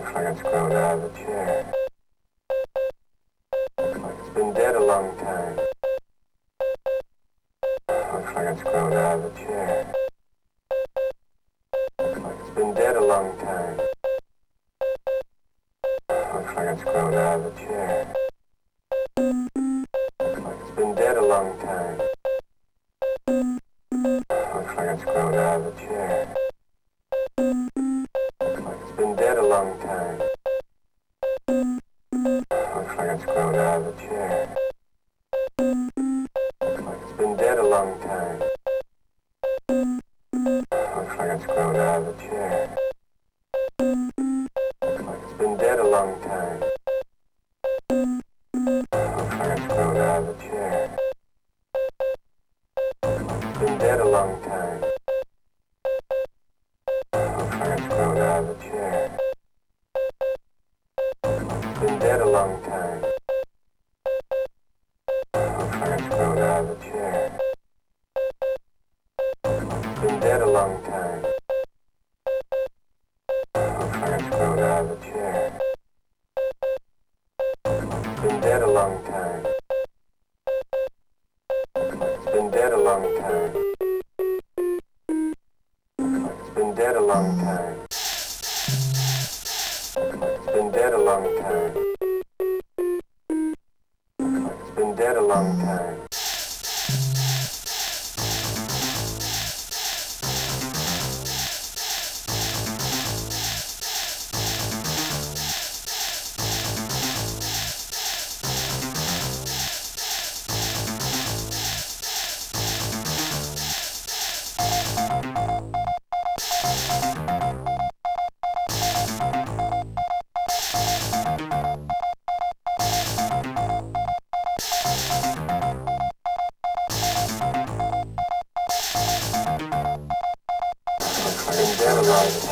Looks like it's grown out of the chair. Looks like it's been dead a long time. Looks like it's grown out of the chair. Looks like it's been dead a long time. Looks like it's grown out of the chair. Looks like it's been dead a long time. Looks like it's grown out of the chair. Looks like it's been dead a long time. Looks like it's grown out of the chair. Looks like it's been dead a long time. Looks like it's grown out of the chair. Looks like it's been dead a long time. Looks like it's grown out of the chair. Looks like it's been dead a long time. Looks like it's grown out of the chair. Looks like it's been dead a long time. Looks like it's grown out of the chair. Looks like it's been dead a long time. Looks like it's grown out of the chair. Looks like it's been dead a long time. Looks like it's been dead a long time. Looks like it's been dead a long time. Looks like it's been dead a long time. Looks like it's been dead a long time. Looks like it's been dead a long time.